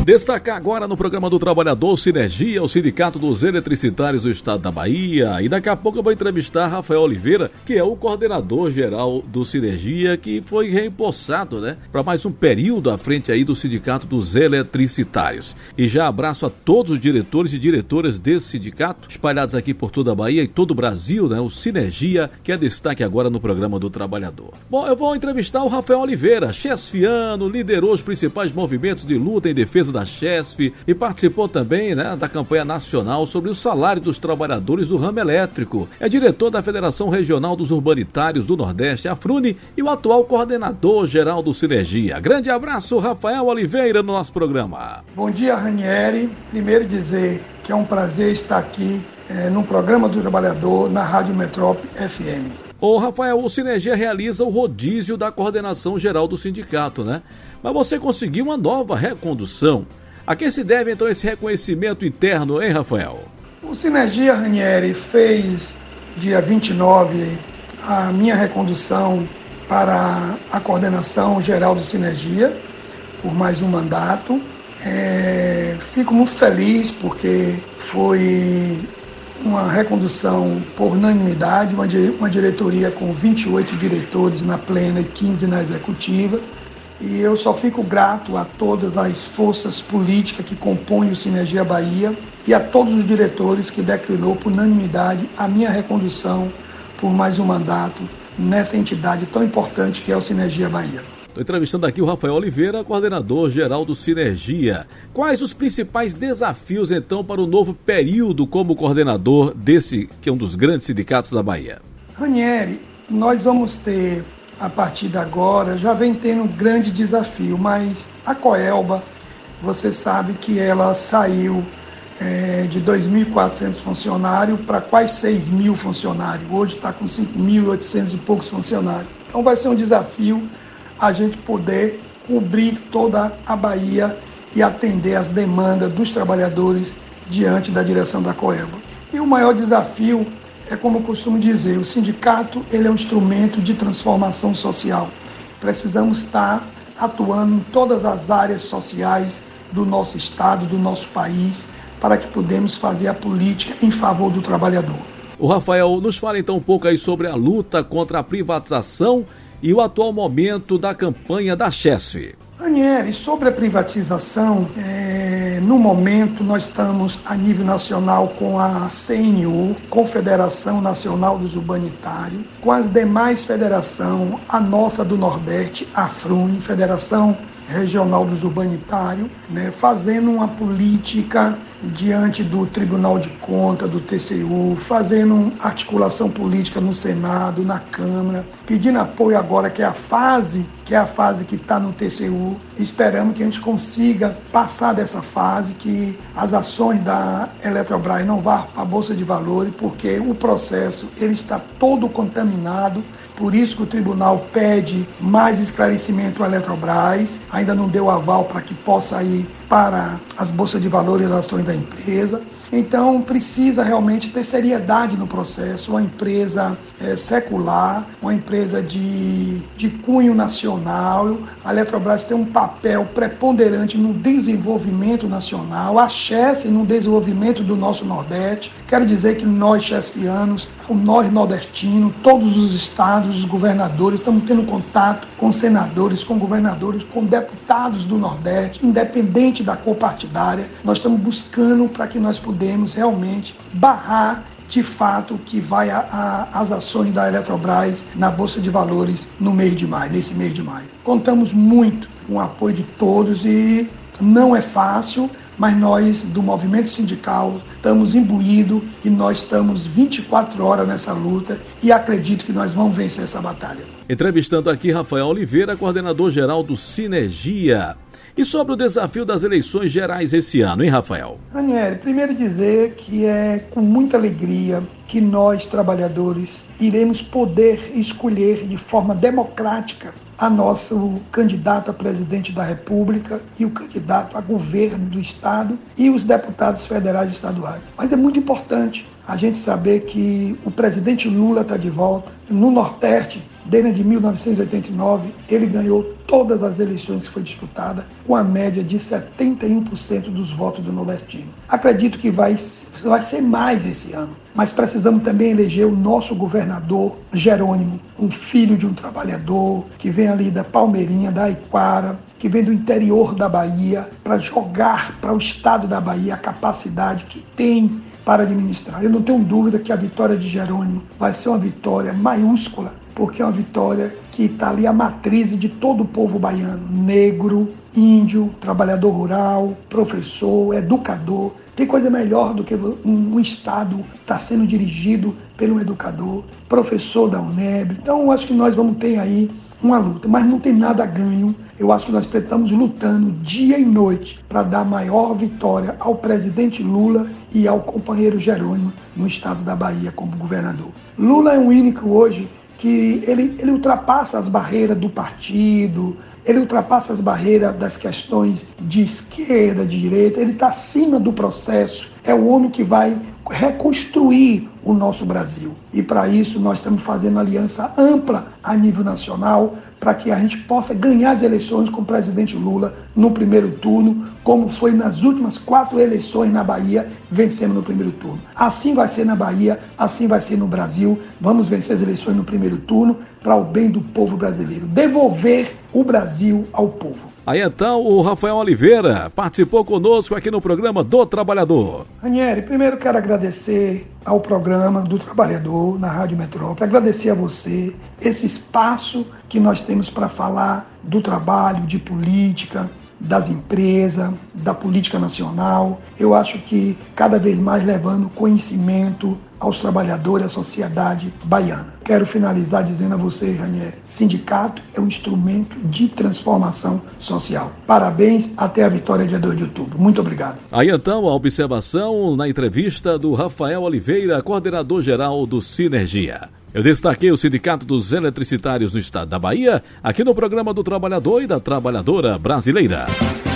Destacar agora no programa do Trabalhador Sinergia, o Sindicato dos Eletricitários do Estado da Bahia. E daqui a pouco eu vou entrevistar Rafael Oliveira, que é o coordenador geral do Sinergia, que foi reempossado, para mais um período à frente aí do Sindicato dos Eletricitários. E já abraço a todos os diretores e diretoras desse sindicato, espalhados aqui por toda a Bahia e todo o Brasil, o Sinergia, que é destaque agora no programa do Trabalhador. Bom, eu vou entrevistar o Rafael Oliveira, chesfiano, liderou os principais movimentos de luta em defesa da Chesf e participou também da campanha nacional sobre o salário dos trabalhadores do ramo elétrico. É diretor da Federação Regional dos Urbanitários do Nordeste, a FRUNE, e o atual coordenador geral do Sinergia. Grande abraço, Rafael Oliveira, no nosso programa. Bom dia, Ranieri. Primeiro dizer que é um prazer estar aqui no programa do Trabalhador, na Rádio Metrópole FM. Ô Rafael, o Sinergia realiza o rodízio da coordenação geral do sindicato, Mas você conseguiu uma nova recondução. A que se deve então esse reconhecimento interno, hein, Rafael? O Sinergia, Ranieri, fez dia 29 a minha recondução para a coordenação geral do Sinergia, por mais um mandato. Fico muito feliz porque foi uma recondução por unanimidade, uma diretoria com 28 diretores na plena e 15 na executiva. E eu só fico grato a todas as forças políticas que compõem o Sinergia Bahia e a todos os diretores que declinou por unanimidade a minha recondução por mais um mandato nessa entidade tão importante que é o Sinergia Bahia. Estou entrevistando aqui o Rafael Oliveira, coordenador geral do Sinergia. Quais os principais desafios, então, para o novo período como coordenador desse, que é um dos grandes sindicatos da Bahia? Ranieri, nós vamos ter, a partir de agora, já vem tendo um grande desafio, mas a Coelba, você sabe que ela saiu de 2.400 funcionários para quase 6.000 funcionários. Hoje está com 5.800 e poucos funcionários. Então vai ser um desafio a gente poder cobrir toda a Bahia e atender as demandas dos trabalhadores diante da direção da Coelba. E o maior desafio é, como eu costumo dizer, o sindicato ele é um instrumento de transformação social. Precisamos estar atuando em todas as áreas sociais do nosso estado, do nosso país, para que podemos fazer a política em favor do trabalhador. O Rafael, nos fala então um pouco aí sobre a luta contra a privatização e o atual momento da campanha da Chesf. Ranieri, sobre a privatização, no momento nós estamos a nível nacional com a CNU, Confederação Nacional dos Urbanitários, com as demais federações, a nossa do Nordeste, a FRUNE, Federação Regional dos Urbanitários, fazendo uma política diante do Tribunal de Contas, do TCU, fazendo articulação política no Senado, na Câmara, pedindo apoio agora, que é a fase que está no TCU. Esperamos que a gente consiga passar dessa fase, que as ações da Eletrobras não vá para a Bolsa de Valores, porque o processo ele está todo contaminado. Por isso que o tribunal pede mais esclarecimento à Eletrobras, ainda não deu aval para que possa ir para as bolsas de valores e as ações da empresa. Então precisa realmente ter seriedade no processo, uma empresa secular, uma empresa de cunho nacional. A Eletrobras tem um papel preponderante no desenvolvimento nacional, a Chesf no desenvolvimento do nosso Nordeste. Quero dizer que nós chesfianos, nós nordestinos, todos os estados, os governadores, estamos tendo contato com senadores, com governadores, com deputados do Nordeste, independente da cor partidária. Nós estamos buscando para que nós podemos realmente barrar de fato que vai as ações da Eletrobras na Bolsa de Valores no mês de maio, nesse mês de maio. Contamos muito com o apoio de todos e não é fácil, mas nós do movimento sindical estamos imbuídos e nós estamos 24 horas nessa luta e acredito que nós vamos vencer essa batalha. Entrevistando aqui Rafael Oliveira, coordenador geral do Sinergia. E sobre o desafio das eleições gerais esse ano, hein, Rafael? Ranieri, primeiro dizer que é com muita alegria que nós, trabalhadores, iremos poder escolher de forma democrática a nosso candidato a presidente da República e o candidato a governo do Estado e os deputados federais e estaduais. Mas é muito importante a gente saber que o presidente Lula está de volta. No Nordeste, Desde 1989, ele ganhou todas as eleições que foi disputada, com a média de 71% dos votos do nordestino. Acredito que vai ser mais esse ano, mas precisamos também eleger o nosso governador Jerônimo, um filho de um trabalhador que vem ali da Palmeirinha, da Aiquara, que vem do interior da Bahia, para jogar para o estado da Bahia a capacidade que tem para administrar. Eu não tenho dúvida que a vitória de Jerônimo vai ser uma vitória maiúscula, porque é uma vitória que está ali a matriz de todo o povo baiano, negro, índio, trabalhador rural, professor, educador. Tem coisa melhor do que um estado estar sendo dirigido por um educador, professor da UNEB. Então, eu acho que nós vamos ter aí uma luta, mas não tem nada ganho. Eu acho que nós estamos lutando dia e noite para dar maior vitória ao presidente Lula e ao companheiro Jerônimo no estado da Bahia como governador. Lula é um único hoje que ele ultrapassa as barreiras do partido, ele ultrapassa as barreiras das questões de esquerda, de direita, ele está acima do processo, é o homem que vai reconstruir o nosso Brasil. E para isso nós estamos fazendo aliança ampla a nível nacional para que a gente possa ganhar as eleições com o presidente Lula no primeiro turno, como foi nas últimas 4 eleições na Bahia, vencemos no primeiro turno. Assim vai ser na Bahia, assim vai ser no Brasil. Vamos vencer as eleições no primeiro turno para o bem do povo brasileiro. Devolver o Brasil ao povo. Aí então o Rafael Oliveira participou conosco aqui no programa do Trabalhador. Ranieri, primeiro quero agradecer ao programa do Trabalhador na Rádio Metrópole, agradecer a você esse espaço que nós temos para falar do trabalho, de política, das empresas, da política nacional. Eu acho que cada vez mais levando conhecimento aos trabalhadores, à sociedade baiana. Quero finalizar dizendo a você, Ranieri, sindicato é um instrumento de transformação social. Parabéns, até a vitória dia 2 de outubro. Muito obrigado. Aí então a observação na entrevista do Rafael Oliveira, coordenador-geral do Sinergia. Eu destaquei o Sindicato dos Eletricitários no estado da Bahia, aqui no programa do Trabalhador e da Trabalhadora Brasileira.